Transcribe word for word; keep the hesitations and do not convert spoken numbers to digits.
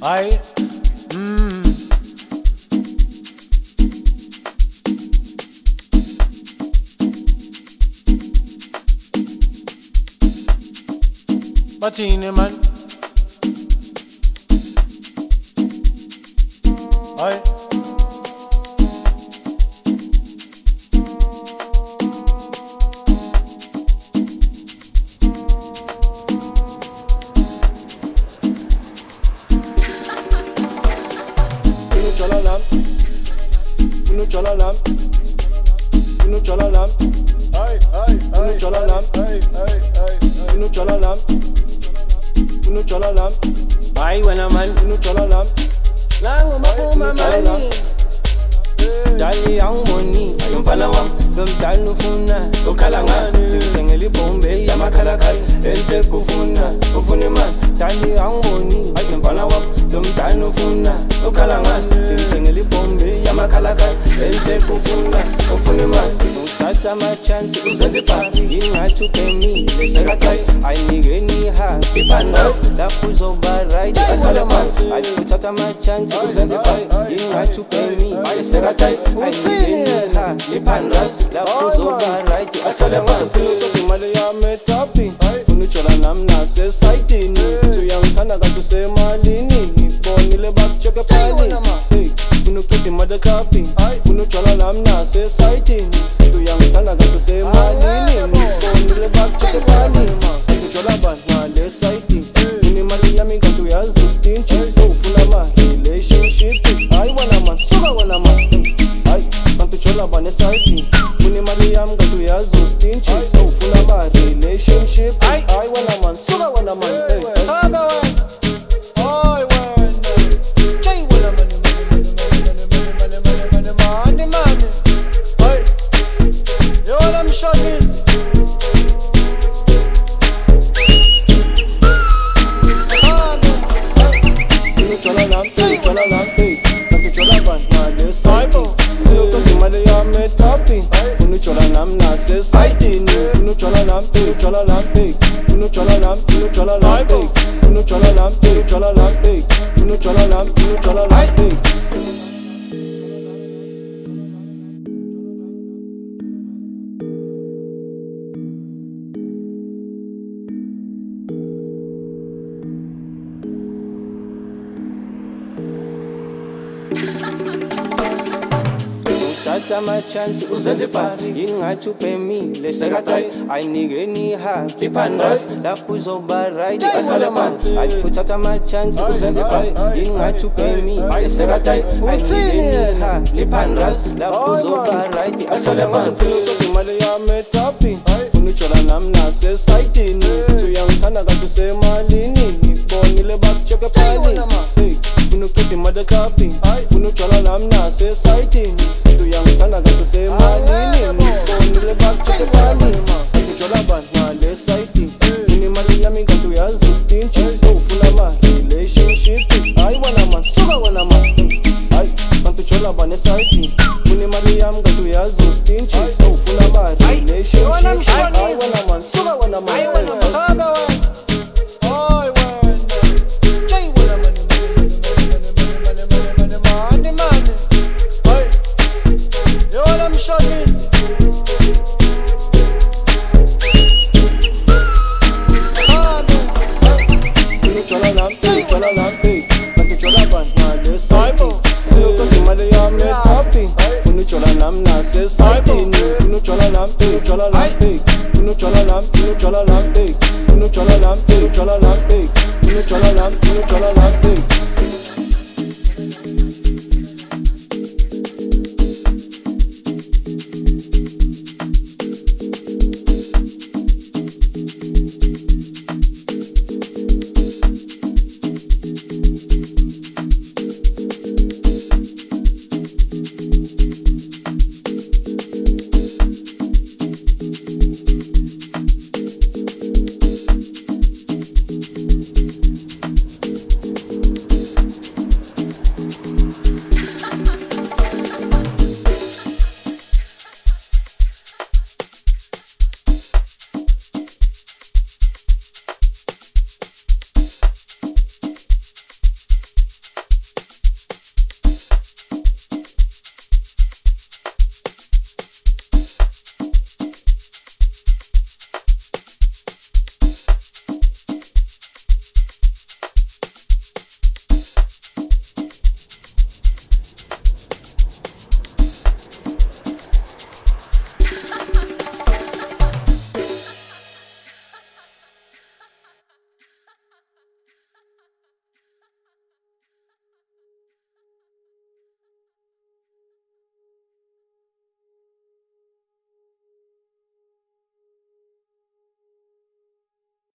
Aye. Mm. Martini man. Aye. Chalalam, Unu chalalam, Unu chalalam, Aye, aye, Unu chalalam, aye, aye, aye. Unu chalalam, Unu chalalam, Aye, when a man. Unu chalalam, Nango mapuma mani. Dali yang money, ayong palawang Gam dal funa, ukalanga Singeli bombe, yama kalakal Ente kufuna, ufune man Dali yang money, ayong palawang Gam dal funa, ukalanga Singeli bombe, yama kalakal Ente kufuna, ufune man Utata ma chance, uzazipa Inga tupe mi, lesagatai Ay nigeni ha, ipanos Lapuzo barai, akalaman Ay utata ma chance, uzazipa Inga tupe mi, lesagatai I need ha, ipandas, la kuzoba right, akalaman. Funu toki male ya metapi, Funu chola namna se saiti ni, Tu yang tana gatu se malini, Boni le bak choke pali. Hey, Funu kati mada kapi, Funu chola namna se saiti ni, Tu yang tana gatu se malini, Boni le bak choke pali. Funu chola ban male saiti, Funi male ya mi gatu ya zustinchi, So funa ma relationship, I wanna man, suga wanna man. Chola bane saiti Funi Mariam gatu ya zustinchi So funa ma relationship I wanna man, suga wanna man Sabe wan. Oy wan. Kay wala mani mani mani mani mani mani mani mani. Oy. You want them shot this? Sabe. Funu chola lam, funu chola lam Gatu chola ban male saiti Funu kati male ya metapi Funu chola nam na se saiti ni Funu chola lam, funu chola lam Funu chola lam, funu chola lam Funu chola lam, funu chola lam Funu chola lam, funu chola lam Tata ma chance uzazipa Inga tupe mi lesagatai I nigeni ha Lipandas La puzo barai di akalaman I putata ma chance uzazipa Inga tupe mi lesagatai I nigeni ha Lipandas La puzo barai di akalaman Funu toki male ya metapi Funu chola namna se saiti ni Tu yang tana gatu se malini Boni le bak choke pali Hey, Funu kati mada kapi Funu chola namna se saiti ni Tu yang tana gatu se malini Boni le bak choke pali Funu chola ban male saiti Funi male ya mi gatu ya zustinchi So funa ma relationship I wanna man, suga wanna man Ay, Funu chola ban saiti Funi male ya mi gatu ya zustinchi So funa ma relationship I wanna man, suga wanna man Sabe wan. Oy wan. Kay wala mani mani mani mani mani mani mani. Oy. You want them shot this? Sabe. Funu chola lam, funu chola lam Gatu chola ban male saiti Funu kati male ya metapi Funu chola nam na se saiti ni Funu chola lam, funu chola lam Funu chola lam, funu chola lam Funu chola lam, funu chola lam Funu chola lam, funu chola lam